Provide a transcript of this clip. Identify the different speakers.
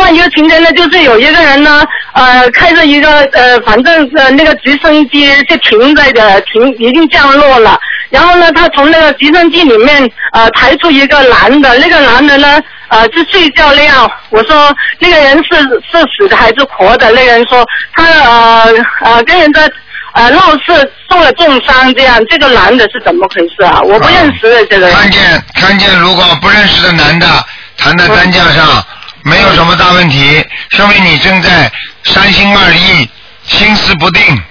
Speaker 1: 一个情节呢，就是有一个人呢，开着一个反正那个直升机是已经降落了，然后呢，他从那个直升机里面抬出一个男的，那个男的呢是睡觉那样。我说那个人是死的还是活的？那个人说他跟人家闹事受了重伤，这样这个男的是怎么回事啊？我不认识的这个人。
Speaker 2: 看见如果不认识的男的谈在担架上，没有什么大问题，说明你正在三心二意、心思不定。